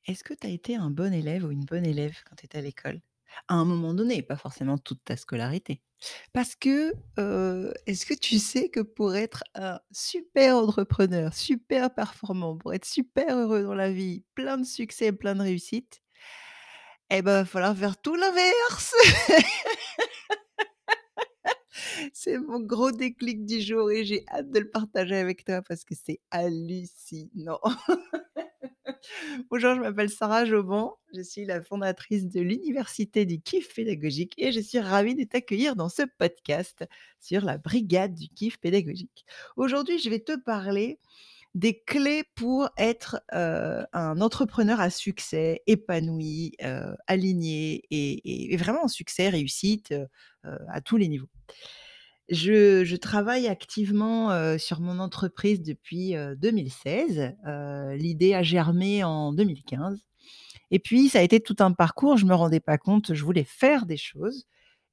Est-ce que tu as été un bon élève ou une bonne élève quand tu étais à l'école? À un moment donné, pas forcément toute ta scolarité. Parce que, est-ce que tu sais que pour être un super entrepreneur, super performant, pour être super heureux dans la vie, plein de succès, plein de réussite, eh ben, va falloir faire tout l'inverse! C'est mon gros déclic du jour et j'ai hâte de le partager avec toi parce que c'est hallucinant. Bonjour, je m'appelle Sarah Jobon, je suis la fondatrice de l'Université du Kiff pédagogique et je suis ravie de t'accueillir dans ce podcast sur la brigade du kiff pédagogique. Aujourd'hui, je vais te parler des clés pour être, un entrepreneur à succès, épanoui, aligné et vraiment en succès, réussite, à tous les niveaux. Je travaille activement, sur mon entreprise depuis, 2016. L'idée a germé en 2015 et puis ça a été tout un parcours. Je me rendais pas compte, je voulais faire des choses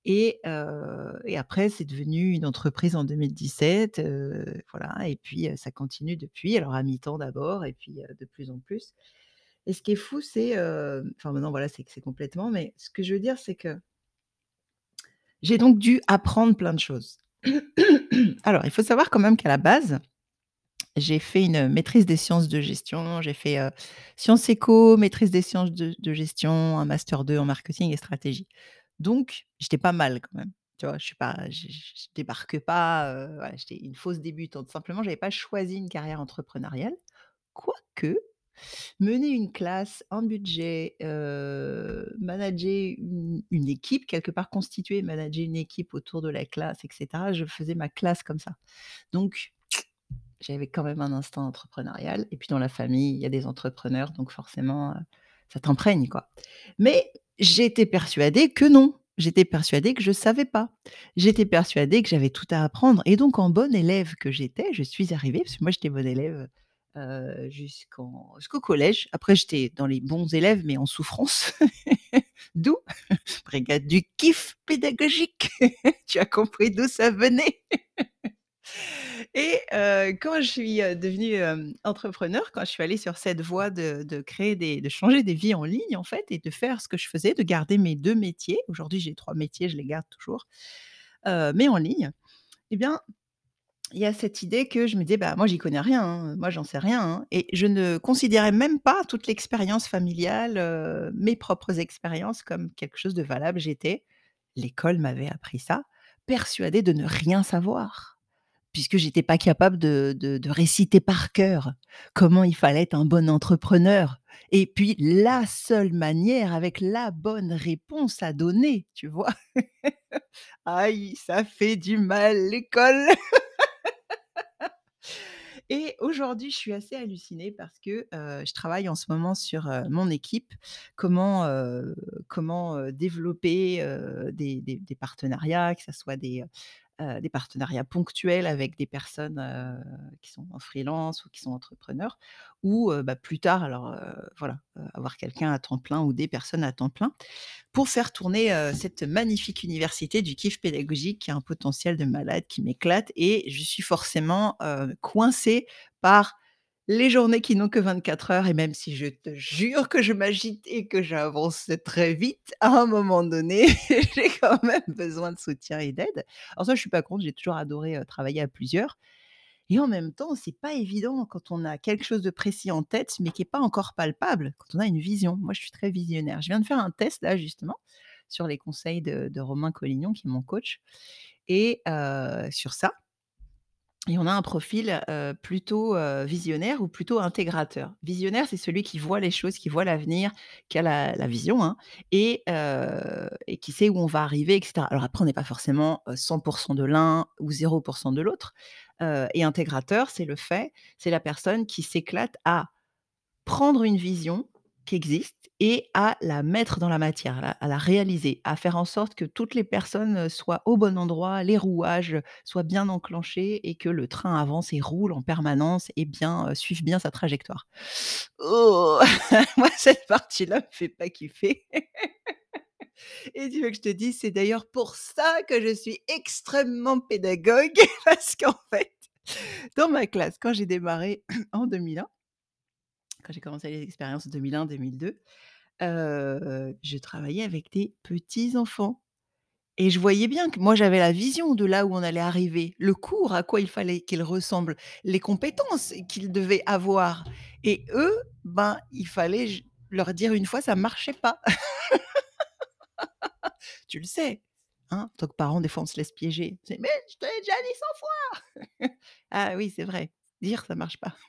et après c'est devenu une entreprise en 2017, voilà et puis, ça continue depuis. Alors à mi-temps d'abord et puis, de plus en plus et ce qui est fou, c'est, enfin maintenant voilà, c'est que c'est complètement mais ce que je veux dire, c'est que j'ai donc dû apprendre plein de choses. Alors, il faut savoir quand même qu'à la base, j'ai fait une maîtrise des sciences de gestion. J'ai fait, sciences éco, maîtrise des sciences de gestion, un master 2 en marketing et stratégie. Donc, j'étais pas mal quand même. Tu vois? Je suis pas je débarque pas, voilà, j'étais une fausse débutante. Simplement, j'avais pas choisi une carrière entrepreneuriale. Quoique, mener une classe, un budget, manager une équipe, quelque part constituer, manager une équipe autour de la classe et cetera, je faisais ma classe comme ça. Donc j'avais quand même un instinct entrepreneurial et puis dans la famille, il y a des entrepreneurs donc forcément, ça t'imprègne quoi. Mais j'étais persuadée que non. J'étais persuadée que je savais pas. J'étais persuadée que j'avais tout à apprendre et donc en bonne élève que j'étais, je suis arrivée parce que moi j'étais bonne élève, jusqu'au collège. Après j'étais dans les bons élèves mais en souffrance. D'où brigade du kiff pédagogique. Tu as compris d'où ça venait? Et quand je suis, devenue, entrepreneur, quand je suis allée sur cette voie de créer de changer des vies en ligne, en fait et de faire ce que je faisais, de garder mes 2 métiers. Aujourd'hui, j'ai 3 métiers, je les garde toujours, mais en ligne. Et bien, il y a cette idée que je me disais: «Bah, moi, j'y connais rien, hein, moi, j'en sais rien, hein» et je ne considérais même pas toute l'expérience familiale, mes propres expériences comme quelque chose de valable. J'étais l'école m'avait appris ça, persuadée de ne rien savoir. Puisque j'étais pas capable de réciter par cœur comment il fallait être un bon entrepreneur et puis la seule manière avec la bonne réponse à donner, tu vois? Aïe, ça fait du mal l'école et aujourd'hui, je suis assez hallucinée parce que, je travaille en ce moment sur, mon équipe. Comment développer, des partenariats, que ça soit des partenariats ponctuels avec des personnes, qui sont en freelance ou qui sont entrepreneurs ou, bah, plus tard alors, voilà, avoir quelqu'un à temps plein ou des personnes à temps plein pour faire tourner, cette magnifique université du kiff pédagogique qui a un potentiel de malade qui m'éclate et je suis forcément, coincée par les journées qui n'ont que 24 heures et même si je te jure que je m'agite et que j'avance très vite, à un moment donné, j'ai quand même besoin de soutien et d'aide. Alors ça, je suis pas contre, j'ai toujours adoré, travailler à plusieurs et en même temps, c'est pas évident quand on a quelque chose de précis en tête, mais qui est pas encore palpable, quand on a une vision. Moi, je suis très visionnaire. Je viens de faire un test là, justement, sur les conseils de Romain Collignon, qui est mon coach et sur ça et on a un profil, plutôt, visionnaire ou plutôt intégrateur. Visionnaire, c'est celui qui voit les choses, qui voit l'avenir, qui a la vision, hein et qui sait où on va arriver et cetera. Alors après, on n'est pas forcément, 100 de l'un ou 0 de l'autre, et intégrateur, c'est la personne qui s'éclate à prendre une vision qui existe et à la mettre dans la matière, à la réaliser, à faire en sorte que toutes les personnes, soient au bon endroit, les rouages, soient bien enclenchés et que le train avance et roule en permanence et bien, suive bien sa trajectoire. Oh! Moi cette partie-là me fait pas kiffer et tu veux que je te dise, c'est d'ailleurs pour ça que je suis extrêmement pédagogue parce qu'en fait, dans ma classe, quand j'ai démarré en 2001 quand j'ai commencé les expériences 2001-2002, je travaillais avec des petits-enfants et je voyais bien que moi, j'avais la vision de là où on allait arriver, le cours, à quoi il fallait qu'ils ressemblent, les compétences qu'ils devaient avoir et eux, ben, il fallait j leur dire une fois, ça marchait pas. Tu le sais, hein, en tant que parent, des fois, on se laisse piéger. C'est: «Mais je te l'ai déjà dit 100 fois!» Ah oui, c'est vrai, dire ça marche pas.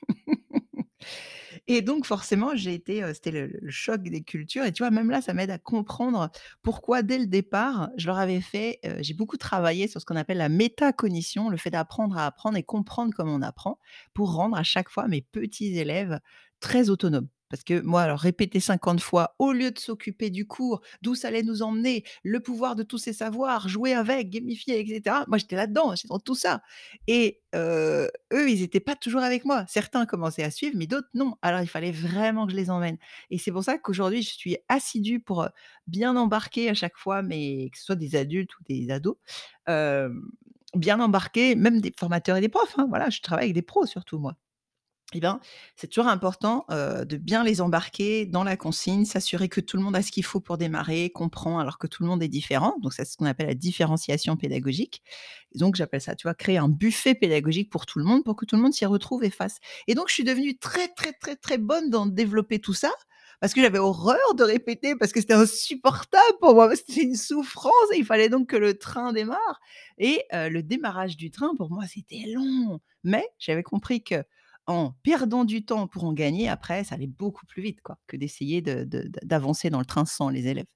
Et donc forcément, j'ai été, c'était le choc des cultures et tu vois, même là, ça m'aide à comprendre pourquoi dès le départ, je leur avais fait, j'ai beaucoup travaillé sur ce qu'on appelle la métacognition, le fait d'apprendre à apprendre et comprendre comment on apprend, pour rendre à chaque fois mes petits élèves très autonomes. Parce que moi, alors répéter 50 fois, au lieu de s'occuper du cours, d'où ça allait nous emmener, le pouvoir de tous ces savoirs, jouer avec, gamifier et cetera. Moi, j'étais là-dedans, j'étais dans tout ça et eux, ils étaient pas toujours avec moi. Certains commençaient à suivre, mais d'autres non. Alors il fallait vraiment que je les emmène et c'est pour ça qu'aujourd'hui, je suis assidue pour, bien embarquer à chaque fois, mais que ce soit des adultes ou des ados, hem, bien embarquer, même des formateurs et des profs, hein, voilà, je travaille avec des pros surtout moi. Eh ben, c'est toujours important, de bien les embarquer dans la consigne, s'assurer que tout le monde a ce qu'il faut pour démarrer, comprend alors que tout le monde est différent. Donc ça, c'est ce qu'on appelle la différenciation pédagogique. Et donc j'appelle ça, tu vois, créer un buffet pédagogique pour tout le monde, pour que tout le monde s'y retrouve et fasse. Et donc je suis devenue très, très, très, très bonne dans développer tout ça, parce que j'avais horreur de répéter, parce que c'était insupportable pour moi, c'était une souffrance et il fallait donc que le train démarre et le démarrage du train pour moi, c'était long. Mais j'avais compris que en perdant du temps pour en gagner, après, ça allait beaucoup plus vite, quoi, que d'essayer d'avancer dans le train sans les élèves.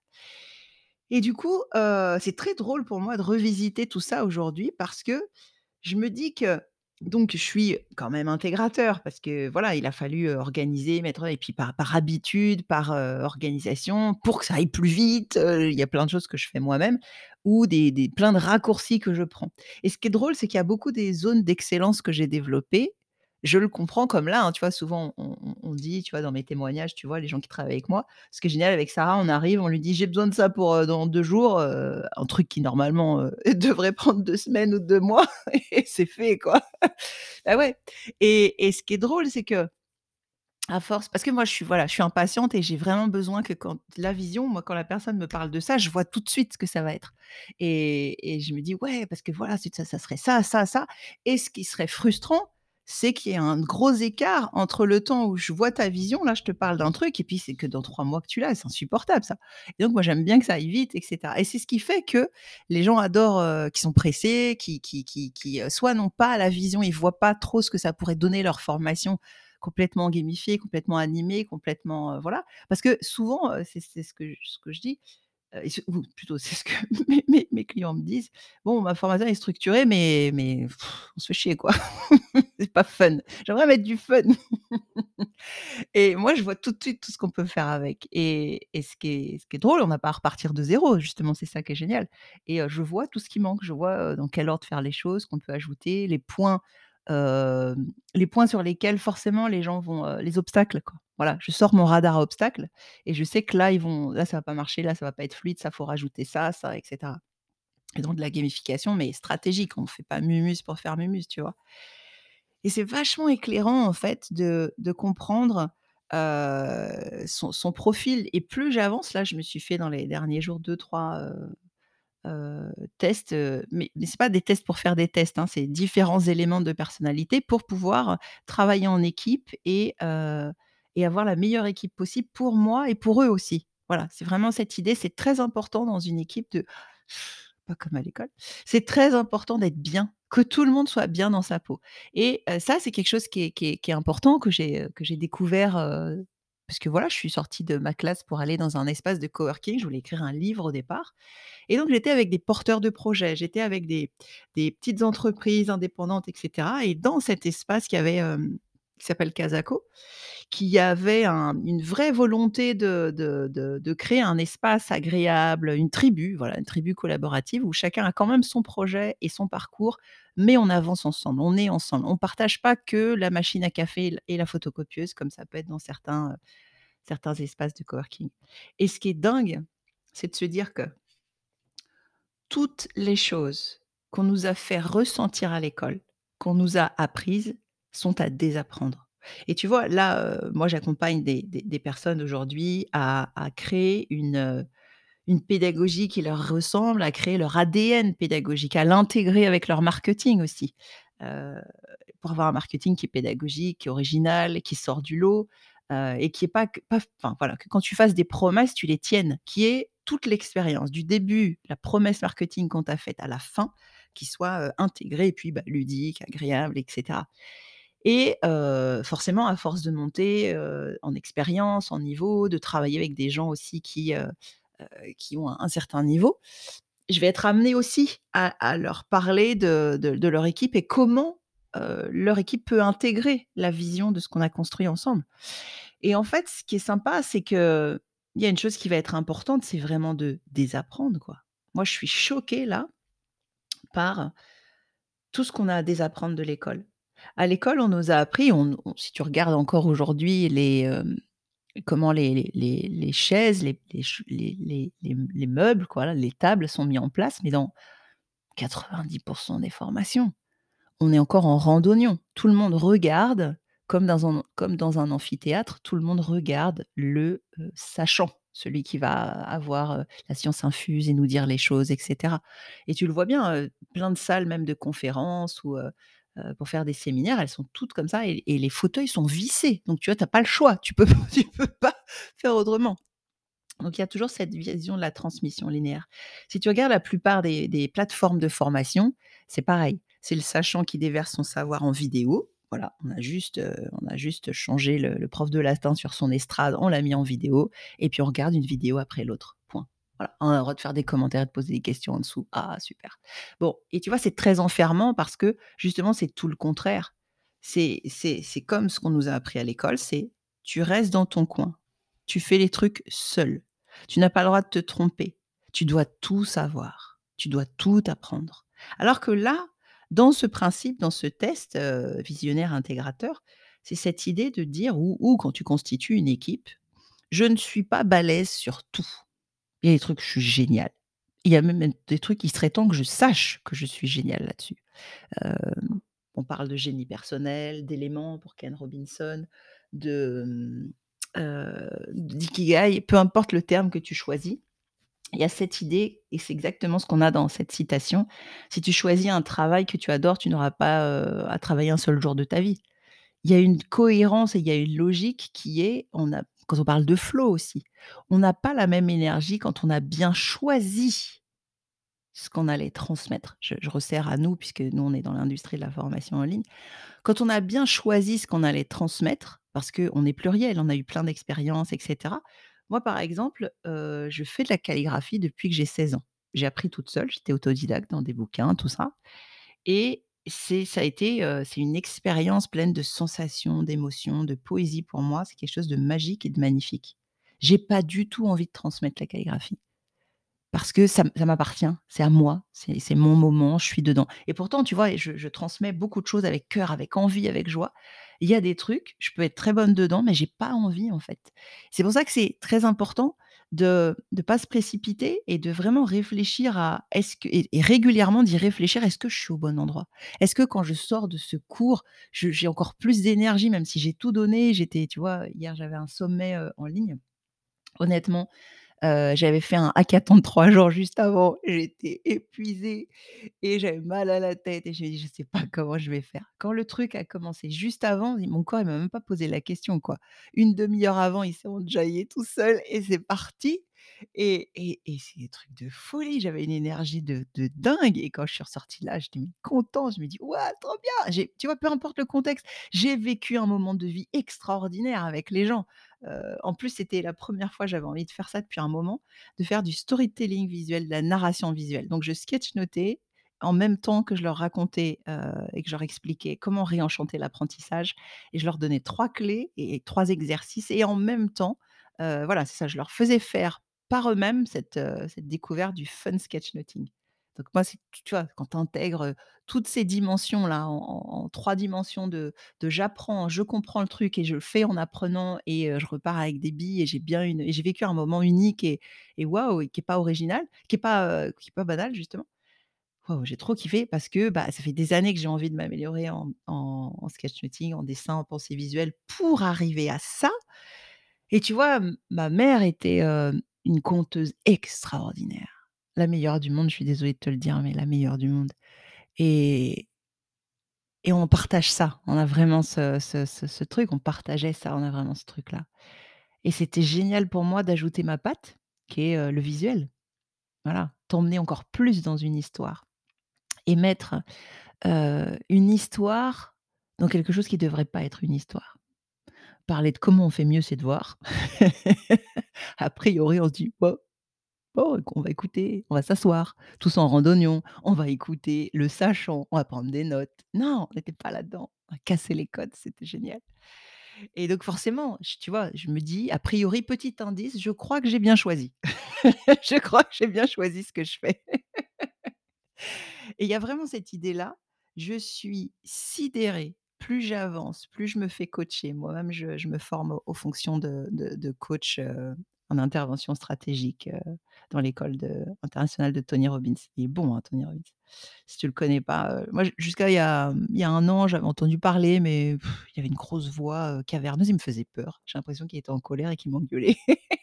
Et du coup, c'est très drôle pour moi de revisiter tout ça aujourd'hui parce que je me dis que donc je suis quand même intégrateur parce que voilà, il a fallu, organiser, mettre et puis par habitude, par, organisation, pour que ça aille plus vite, il y a plein de choses que je fais moi-même ou des plein de raccourcis que je prends. Et ce qui est drôle, c'est qu'il y a beaucoup des zones d'excellence que j'ai développées. Je le comprends comme là, hein, tu vois, souvent on dit, tu vois, dans mes témoignages, tu vois, les gens qui travaillent avec moi, ce qui est génial avec Sarah, on arrive, on lui dit: «J'ai besoin de ça pour, dans 2 jours», un truc qui normalement, devrait prendre 2 semaines ou 2 mois et c'est fait, quoi. Bah, ouais et ce qui est drôle, c'est qu'à force parce que moi, je suis voilà, je suis impatiente et j'ai vraiment besoin que quand la vision, moi, quand la personne me parle de ça, je vois tout de suite ce que ça va être et je me dis: «Ouais, parce que voilà, c'est ça serait ça, ça, ça» et ce qui serait frustrant, c'est qu'il y ait un gros écart entre le temps où je vois ta vision, là, je te parle d'un truc et puis c'est que dans 3 mois que tu l'as, c'est insupportable ça et donc moi, j'aime bien que ça aille vite et cetera et c'est ce qui fait que les gens adorent, qui sont pressés, qui soit n'ont pas la vision, ils voient pas trop ce que ça pourrait donner leur formation complètement gamifiée, complètement animée, complètement, voilà. Parce que souvent, c'est ce que je dis, et ce ou plutôt c'est ce que mes clients me disent: «Bon, ma formation est structurée, mais on se fait chier, quoi. C'est pas fun. J'aimerais mettre du fun». Et moi, je vois tout de suite tout ce qu'on peut faire avec et ce qui est drôle, on n'a pas à repartir de zéro, justement, c'est ça qui est génial et je vois tout ce qui manque. Je vois, dans quel ordre faire les choses, qu'on peut ajouter, les points sur lesquels forcément les gens vont, les obstacles, quoi. Voilà, je sors mon radar à obstacles et je sais que là, ça va pas marcher, là, ça va pas être fluide, ça, faut rajouter ça et cetera et donc de la gamification, mais stratégique. On ne fait pas Mumus pour faire Mumus, tu vois? Et c'est vachement éclairant en fait de comprendre, son profil et plus j'avance, là, je me suis fait dans les derniers jours 2-3 tests, mais c'est pas des tests pour faire des tests, hein, c'est différents éléments de personnalité pour pouvoir travailler en équipe et avoir la meilleure équipe possible pour moi et pour eux aussi. Voilà, c'est vraiment cette idée, c'est très important dans une équipe de pas comme à l'école, c'est très important d'être bien, que tout le monde soit bien dans sa peau et ça, c'est quelque chose qui est important que j'ai découvert, parce que voilà, je suis sortie de ma classe pour aller dans un espace de coworking. Je voulais écrire un livre au départ et donc j'étais avec des porteurs de projets, j'étais avec des petites entreprises indépendantes et cetera et dans cet espace qu'il y avait, qui s'appelle Casako, qui avait une vraie volonté de créer un espace agréable, une tribu, voilà, une tribu collaborative où chacun a quand même son projet et son parcours, mais on avance ensemble, on est ensemble. On partage pas que la machine à café et la photocopieuse comme ça peut être dans certains espaces de coworking et ce qui est dingue, c'est de se dire que toutes les choses qu'on nous a fait ressentir à l'école, qu'on nous a apprises, sont à désapprendre. Et tu vois, là, moi j'accompagne des personnes aujourd'hui à créer une pédagogie qui leur ressemble, à créer leur ADN pédagogique, à l'intégrer avec leur marketing aussi. Heu, pour avoir un marketing qui est pédagogique, qui est original, qui sort du lot, et qui est pas enfin voilà, que quand tu fasses des promesses, tu les tiennes, qui est toute l'expérience, du début, la promesse marketing qu'on t'a faite à la fin, qui soit, intégrée et puis, bah, ludique, agréable et cetera. Et forcément à force de monter, en expérience, en niveau, de travailler avec des gens aussi qui ont un certain niveau, je vais être amenée aussi à leur parler de leur équipe et comment, leur équipe peut intégrer la vision de ce qu'on a construit ensemble. Et en fait, ce qui est sympa, c'est qu'il y a une chose qui va être importante, c'est vraiment de désapprendre, quoi. Moi, je suis choquée là par tout ce qu'on a à désapprendre de l'école. À l'école, on nous a appris, on si tu regardes encore aujourd'hui comment les chaises, les ch les meubles, quoi, là, les tables sont mis en place, mais dans 90 des formations. On est encore en randonnion. Tout le monde regarde comme dans un amphithéâtre, tout le monde regarde le, sachant, celui qui va avoir, la science infuse et nous dire les choses et cetera. Et tu le vois bien, plein de salles même de conférences ou, pour faire des séminaires, elles sont toutes comme ça et les fauteuils sont vissés. Donc tu vois, tu as pas le choix, tu peux tu peux pas faire autrement. Donc il y a toujours cette vision de la transmission linéaire. Si tu regardes la plupart des plateformes de formation, c'est pareil. C'est le sachant qui déverse son savoir en vidéo. Voilà, on a juste changé le prof de latin sur son estrade, on l'a mis en vidéo et puis on regarde une vidéo après l'autre, point. Voilà, on a le droit de faire des commentaires et de poser des questions en dessous. Ah super. Bon et tu vois, c'est très enfermant parce que justement, c'est tout le contraire. C'est comme ce qu'on nous a appris à l'école, c'est tu restes dans ton coin. Tu fais les trucs seul. Tu n'as pas le droit de te tromper. Tu dois tout savoir. Tu dois tout apprendre. Alors que là, dans ce principe, dans ce test, visionnaire intégrateur, c'est cette idée de dire ou quand tu constitues une équipe: «Je ne suis pas balèze sur tout. Il y a des trucs, je suis génial. Il y a même des trucs, il serait temps que je sache que je suis génial là-dessus». Hem, on parle de génie personnel, d'éléments pour Ken Robinson, de, d'ikigai, peu importe le terme que tu choisis. Il y a cette idée et c'est exactement ce qu'on a dans cette citation: «Si tu choisis un travail que tu adores, tu n'auras pas, à travailler un seul jour de ta vie». Il y a une cohérence et il y a une logique qui est on a quand on parle de flow aussi, on n'a pas la même énergie quand on a bien choisi ce qu'on allait transmettre. Je resserre à nous puisque nous, on est dans l'industrie de la formation en ligne. Quand on a bien choisi ce qu'on allait transmettre, parce qu'on est pluriel, on a eu plein d'expériences et cetera. Moi, par exemple, je fais de la calligraphie depuis que j'ai 16 ans. J'ai appris toute seule, j'étais autodidacte dans des bouquins, tout ça et ça a été, c'est une expérience pleine de sensations, d'émotions, de poésie pour moi. C'est quelque chose de magique et de magnifique. J'ai pas du tout envie de transmettre la calligraphie. Parce que ça m'appartient, c'est à moi, c'est mon moment, je suis dedans et pourtant, tu vois, je transmets beaucoup de choses avec cœur, avec envie, avec joie. Il y a des trucs, je peux être très bonne dedans, mais j'ai pas envie, en fait. C'est pour ça que c'est très important de pas se précipiter et de vraiment réfléchir à est-ce que et régulièrement d'y réfléchir: «Est-ce que je suis au bon endroit? Est-ce que quand je sors de ce cours, j'ai encore plus d'énergie?» même si j'ai tout donné, j'étais tu vois, hier, j'avais un sommet, en ligne. Honnêtement, j'avais fait un hackathon de 3 jours juste avant, j'étais épuisée et j'avais mal à la tête et je me dis: «Je sais pas comment je vais faire». Quand le truc a commencé juste avant, mon corps il m'a même pas posé la question, quoi. Une demi heure avant, il s'est enjaillé tout seul et c'est parti et c'est des trucs de folie. J'avais une énergie de dingue et quand je suis ressortie là, j'étais mais contente, je me dis: «Waouh, trop bien!» Tu vois, peu importe le contexte, j'ai vécu un moment de vie extraordinaire avec les gens. En plus, c'était la première fois, j'avais envie de faire ça depuis un moment, de faire du storytelling visuel, de la narration visuelle. Donc je sketchnotais en même temps que je leur racontais, et que je leur expliquais comment réenchanter l'apprentissage et je leur donnais 3 clés et 3 exercices et en même temps, voilà, c'est ça, je leur faisais faire par eux-mêmes cette découverte du fun sketchnoting. Donc moi, c'est tu vois, quand tu intègres, toutes ces dimensions-là en 3 dimensions de j'apprends, je comprends le truc et je le fais en apprenant et je repars avec des billes et j'ai vécu un moment unique et waouh et qui est pas original, qui est pas banal justement. Waouh, j'ai trop kiffé parce que, bah, ça fait des années que j'ai envie de m'améliorer en sketchnoting, en dessin, en pensée visuelle pour arriver à ça. Et tu vois, ma mère était, une conteuse extraordinaire. La meilleure du monde, je suis désolée de te le dire, mais la meilleure du monde. Et on partage ça. On a vraiment ce truc, on partageait ça, on a vraiment ce truc-là. Et c'était génial pour moi d'ajouter ma patte, qui est, le visuel. Voilà, t'emmener encore plus dans une histoire et mettre, une histoire dans quelque chose qui devrait pas être une histoire. Parler de comment on fait mieux ses devoirs. A priori, on se dit: «Bah, bon, on va écouter, on va s'asseoir, tous en randonnion, on va écouter le sachant, on va prendre des notes». Non, on n'était pas là-dedans. On a cassé les codes, c'était génial. Et donc forcément, tu vois, je me dis: «A priori, petit indice, je crois que j'ai bien choisi. Je crois que j'ai bien choisi ce que je fais». Et il y a vraiment cette idée-là, je suis sidérée, plus j'avance, plus je me fais coacher. Moi-même, je me forme aux fonctions de coach, en intervention stratégique, dans l'école internationale de Tony Robbins. Il est bon, hein, Tony Robbins. Si tu le connais pas, moi jusqu'à il y a 1 an, j'avais entendu parler, mais il y avait une grosse voix, caverneuse, il me faisait peur. J'ai l'impression qu'il était en colère et qu'il m'engueulait.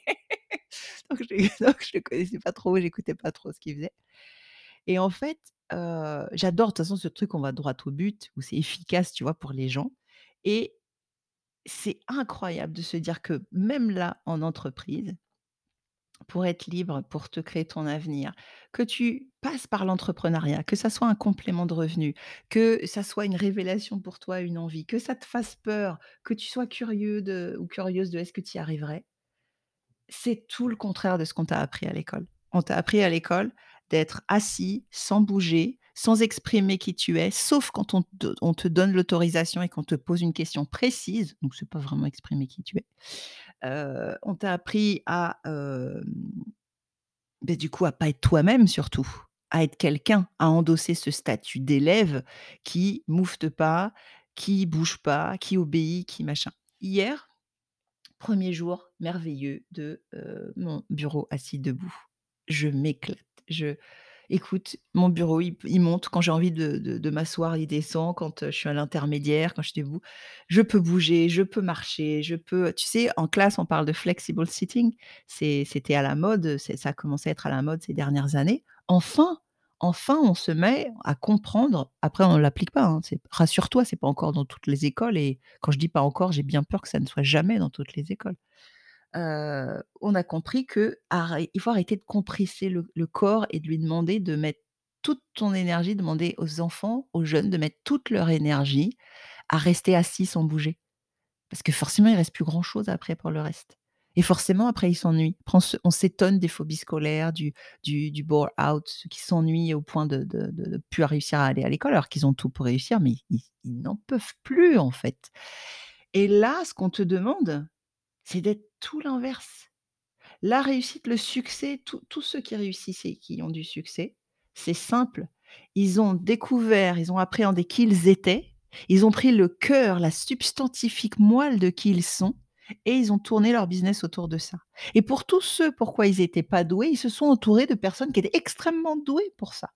Donc je le connaissais pas trop, j'écoutais pas trop ce qu'il faisait. Et en fait, j'adore de toute façon ce truc, on va droit au but, où c'est efficace, tu vois, pour les gens. Et c'est incroyable de se dire que même là, en entreprise, pour être libre, pour te créer ton avenir, que tu passes par l'entrepreneuriat, que ça soit un complément de revenu, que ça soit une révélation pour toi, une envie, que ça te fasse peur, que tu sois curieux de ou curieuse de est-ce que tu y arriverais? C'est tout le contraire de ce qu'on t'a appris à l'école. On t'a appris à l'école d'être assis, sans bouger, sans exprimer qui tu es, sauf quand on te donne l'autorisation et qu'on te pose une question précise, donc c'est pas vraiment exprimer qui tu es. On t'a appris à, du coup, à pas être toi-même surtout, à être quelqu'un, à endosser ce statut d'élève qui moufte pas, qui bouge pas, qui obéit, qui machin. Hier, premier jour merveilleux de, mon bureau assis debout. Je m'éclate. Écoute, mon bureau, il monte quand j'ai envie de m'asseoir, il descend quand, je suis à l'intermédiaire, quand je suis debout. Je peux bouger, je peux marcher, je peux tu sais, en classe, on parle de flexible sitting. C'était à la mode, ça a commencé à être à la mode ces dernières années. Enfin, on se met à comprendre. Après, on ne l'applique pas, hein, rassure-toi, c'est pas encore dans toutes les écoles et quand je dis pas encore, j'ai bien peur que ça ne soit jamais dans toutes les écoles. On a compris que il faut arrêter de compresser le corps et de lui demander de mettre toute ton énergie, demander aux enfants, aux jeunes de mettre toute leur énergie à rester assis sans bouger. Parce que forcément, il reste plus grand chose après pour le reste. Et forcément, après, ils s'ennuient. Après on s'étonne des phobies scolaires, du bore-out, ceux qui s'ennuient au point de plus réussir à aller à l'école, alors qu'ils ont tout pour réussir, mais ils n'en peuvent plus, en fait. Et là, ce qu'on te demande, c'est d'être tout l'inverse. La réussite, le succès, tous ceux qui réussissent et qui ont du succès, c'est simple. Ils ont découvert, ils ont appréhendé qui ils étaient, ils ont pris le cœur, la substantifique moelle de qui ils sont et ils ont tourné leur business autour de ça. Et pour tous ceux pourquoi ils étaient pas doués, ils se sont entourés de personnes qui étaient extrêmement douées pour ça.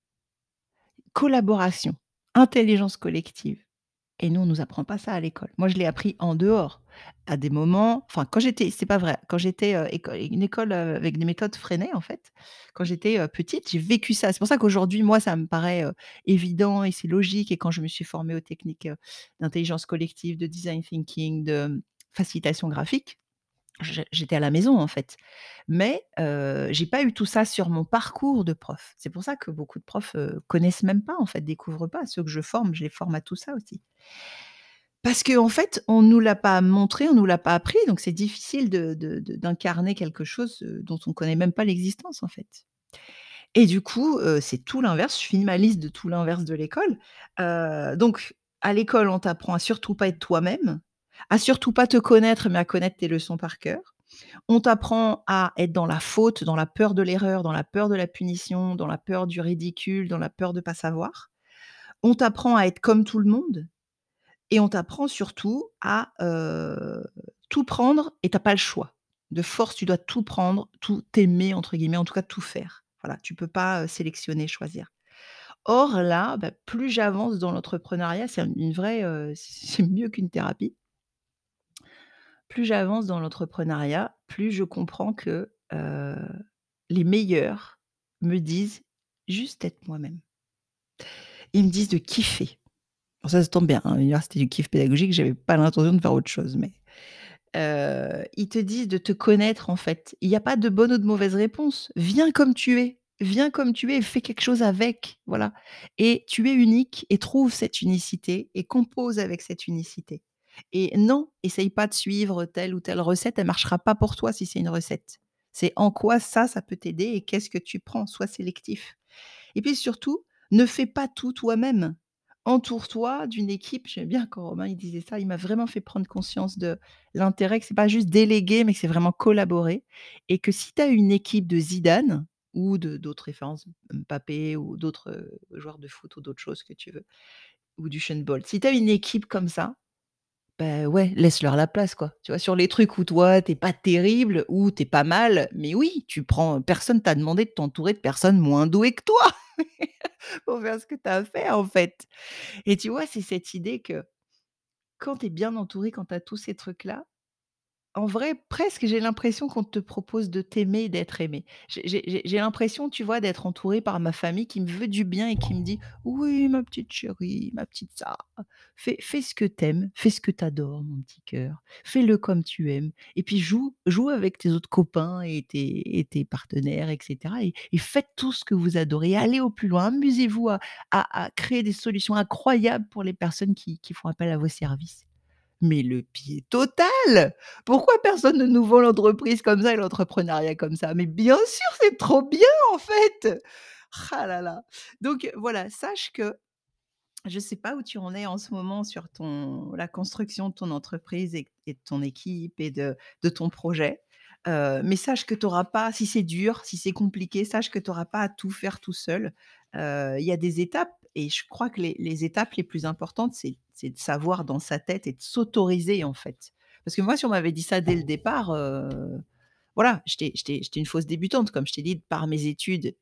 Collaboration, intelligence collective. Et nous, on nous apprend pas ça à l'école. Moi, je l'ai appris en dehors, à des moments enfin, quand j'étais c'est pas vrai, quand j'étais, une école, avec des méthodes freinées, en fait. Quand j'étais, petite, j'ai vécu ça. C'est pour ça qu'aujourd'hui, moi, ça me paraît, évident et c'est logique et quand je me suis formée aux techniques, d'intelligence collective, de design thinking, de, facilitation graphique, j'étais à la maison, en fait. Mais, j'ai pas eu tout ça sur mon parcours de prof. C'est pour ça que beaucoup de profs, connaissent même pas, en fait, découvrent pas. Ceux que je les forme à tout ça aussi. Parce qu'en fait, on nous l'a pas montré, on nous l'a pas appris, donc c'est difficile d'incarner quelque chose, dont on connaît même pas l'existence, en fait. Et du coup, c'est tout l'inverse. Je finis ma liste de tout l'inverse de l'école. Donc à l'école, on t'apprend à surtout pas être toi-même, à surtout pas te connaître, mais à connaître tes leçons par cœur. On t'apprend à être dans la faute, dans la peur de l'erreur, dans la peur de la punition, dans la peur du ridicule, dans la peur de pas savoir. On t'apprend à être comme tout le monde. Et on t'apprend surtout à, tout prendre et tu as pas le choix. De force, tu dois tout prendre, tout «aimer» entre guillemets, en tout cas tout faire. Voilà, tu peux pas, sélectionner, choisir. Or là, bah, plus j'avance dans l'entrepreneuriat, c'est une vraie, c'est mieux qu'une thérapie. Plus j'avance dans l'entrepreneuriat, plus je comprends que, les meilleurs me disent juste être moi-même. Ils me disent de kiffer. Bon ça tombe bien, hein, l'université du kiff pédagogique, j'avais pas l'intention de faire autre chose, mais ils te disent de te connaître, en fait. Il y a pas de bonne ou de mauvaise réponse. Viens comme tu es. Viens comme tu es et fais quelque chose avec, voilà, et tu es unique et trouve cette unicité et compose avec cette unicité et non, essaye pas de suivre telle ou telle recette, elle marchera pas pour toi si c'est une recette. C'est en quoi ça peut t'aider et qu'est-ce que tu prends? Sois sélectif. Et puis surtout, ne fais pas tout toi-même. Entoure-toi d'une équipe. J'aime bien quand Romain il disait ça, il m'a vraiment fait prendre conscience de l'intérêt que c'est pas juste déléguer, mais que c'est vraiment collaborer et que si tu as une équipe de Zidane ou de d'autres références, Mbappé ou d'autres, joueurs de foot ou d'autres choses que tu veux ou du Bolt. Si tu as une équipe comme ça, bah, ouais, laisse-leur la place, quoi. Tu vois? Sur les trucs où toi, tu es pas terrible ou tu es pas mal, mais oui, tu prends personne t'a demandé de t'entourer de personnes moins douées que toi pour faire ce que tu as à faire, en fait. Et tu vois, c'est cette idée que quand tu es bien entouré, quand tu as tous ces trucs-là, en vrai, presque, j'ai l'impression qu'on te propose de t'aimer et d'être aimé. J'ai l'impression, tu vois, d'être entourée par ma famille qui me veut du bien et qui me dit: «Oui, ma petite chérie, ma petite ça, fais ce que t'aimes, fais ce que t'adores, mon petit cœur. Fais-le comme tu aimes et puis joue avec tes autres copains et tes partenaires et cetera et faites tout ce que vous adorez. Allez au plus loin, amusez-vous à créer des solutions incroyables pour les personnes qui font appel à vos services». Mais le pied total! Pourquoi personne ne nous vend l'entreprise comme ça et l'entrepreneuriat comme ça? Mais bien sûr, c'est trop bien, en fait! Ah là là! Donc voilà, sache que je ne sais pas où tu en es en ce moment sur ton la construction de ton entreprise et de ton équipe et de ton projet, mais sache que tu auras pas si c'est dur, si c'est compliqué, sache que tu auras pas à tout faire tout seul. Il y a des étapes et je crois que les étapes les plus importantes, c'est de savoir dans sa tête et de s'autoriser, en fait. Parce que moi, si on m'avait dit ça dès le départ, voilà, j'étais une fausse débutante. Comme je t'ai dit, par mes études,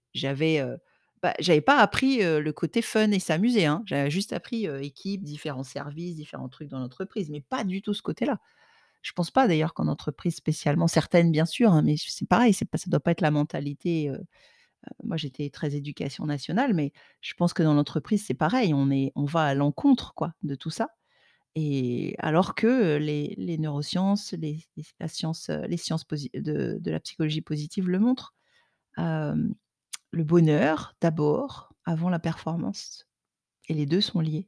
j'avais pas appris, le côté fun et s'amuser, hein. J'avais juste appris, équipe, différents services, différents trucs dans l'entreprise, mais pas du tout ce côté-là. Je pense pas d'ailleurs qu'en entreprise spécialement, certaines bien sûr, hein, mais c'est pareil, c'est pas ça doit pas être la mentalité, moi j'étais très éducation nationale, mais je pense que dans l'entreprise, c'est pareil, on va à l'encontre quoi de tout ça et alors que, les neurosciences, les sciences de la psychologie positive le montrent. Hem, le bonheur d'abord, avant la performance et les 2 sont liés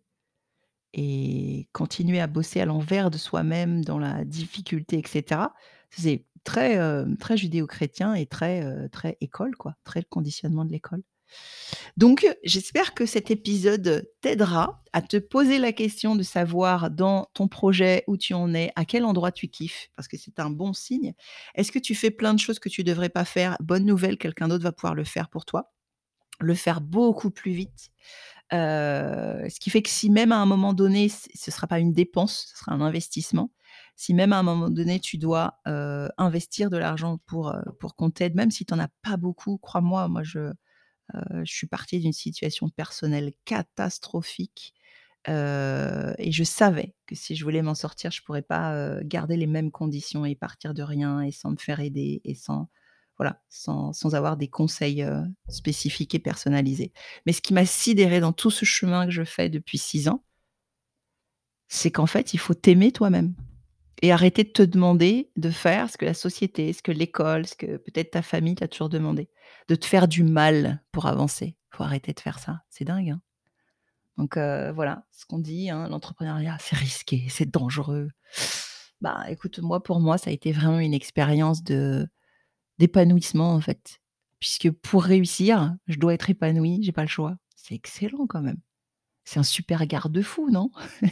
et continuer à bosser à l'envers de soi-même dans la difficulté et cetera, c'est très, très judéo-chrétien et très, très école quoi, très le conditionnement de l'école. Donc, j'espère que cet épisode t'aidera à te poser la question de savoir dans ton projet où tu en es, à quel endroit tu kiffes, parce que c'est un bon signe. Est-ce que tu fais plein de choses que tu devrais pas faire? Bonne nouvelle, quelqu'un d'autre va pouvoir le faire pour toi, le faire beaucoup plus vite. Ce qui fait que si même à un moment donné, ce sera pas une dépense, ce sera un investissement. Si même à un moment donné, tu dois, investir de l'argent pour qu'on t'aide, même si tu en as pas beaucoup, crois-moi, moi je suis partie d'une situation personnelle catastrophique, et je savais que si je voulais m'en sortir, je pourrais pas, garder les mêmes conditions et partir de rien et sans me faire aider et sans voilà, sans avoir des conseils, spécifiques et personnalisés. Mais ce qui m'a sidérée dans tout ce chemin que je fais depuis 6 ans, c'est qu'en fait, il faut t'aimer toi-même et arrêter de te demander de faire ce que la société, ce que l'école, ce que peut-être ta famille t'a toujours demandé. De te faire du mal pour avancer. Faut arrêter de faire ça. C'est dingue, hein? Donc voilà, ce qu'on dit, hein, l'entrepreneuriat, c'est risqué, c'est dangereux. Bah, écoute, moi, pour moi, ça a été vraiment une expérience d'épanouissement, en fait. Puisque pour réussir, je dois être épanouie, j'ai pas le choix. C'est excellent quand même. C'est un super garde-fou, non?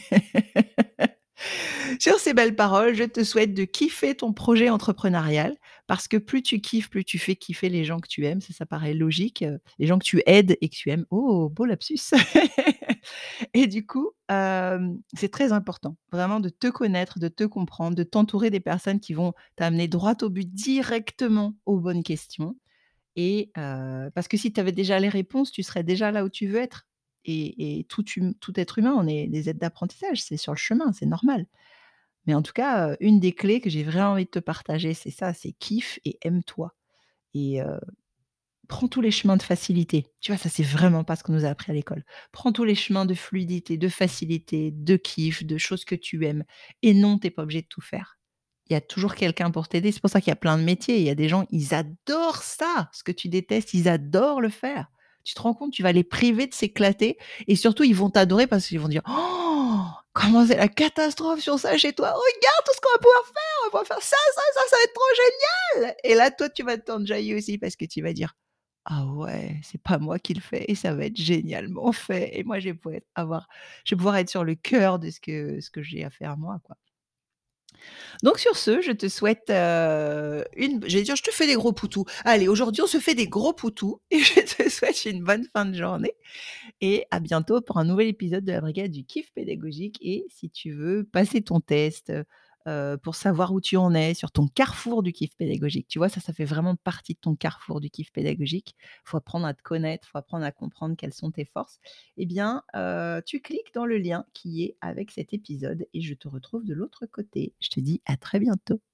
Sur ces belles paroles, je te souhaite de kiffer ton projet entrepreneurial parce que plus tu kiffes, plus tu fais kiffer les gens que tu aimes, ça paraît logique, les gens que tu aides et que tu aimes. Oh, beau lapsus! Et du coup, c'est très important vraiment de te connaître, de te comprendre, de t'entourer des personnes qui vont t'amener droit au but, directement aux bonnes questions et parce que si tu avais déjà les réponses, tu serais déjà là où tu veux être. et tout être humain, on est des êtres d'apprentissage, c'est sur le chemin, c'est normal. Mais en tout cas, une des clés que j'ai vraiment envie de te partager, c'est ça, c'est kiffe et aime-toi et prends tous les chemins de facilité. Tu vois, ça, c'est vraiment pas ce qu'on nous a appris à l'école. Prends tous les chemins de fluidité, de facilité, de kiff, de choses que tu aimes et non, tu es pas obligé de tout faire. Il y a toujours quelqu'un pour t'aider. C'est pour ça qu'il y a plein de métiers. Il y a des gens, ils adorent ça, ce que tu détestes, ils adorent le faire. Tu te rends compte, tu vas les priver de s'éclater et surtout, ils vont t'adorer parce qu'ils vont dire: «Oh! Comment c'est la catastrophe sur ça chez toi. Regarde tout ce qu'on va pouvoir faire! On va pouvoir faire ça, ça va être trop génial!» Et là, toi, tu vas t'enjailler aussi parce que tu vas dire: «Ah ouais, c'est pas moi qui le fais et ça va être génialement fait et moi je vais pouvoir être sur le cœur de ce que j'ai à faire moi, quoi». Donc sur ce, je te souhaite, j'allais dire: «Je te fais des gros poutous». Allez, aujourd'hui, on se fait des gros poutous et je te souhaite une bonne fin de journée et à bientôt pour un nouvel épisode de la brigade du kiff pédagogique et si tu veux passer ton test, pour savoir où tu en es sur ton carrefour du kiff pédagogique, tu vois? Ça fait vraiment partie de ton carrefour du kiff pédagogique. Il faut apprendre à te connaître, il faut apprendre à comprendre quelles sont tes forces. Eh bien, tu cliques dans le lien qui est avec cet épisode et je te retrouve de l'autre côté. Je te dis à très bientôt.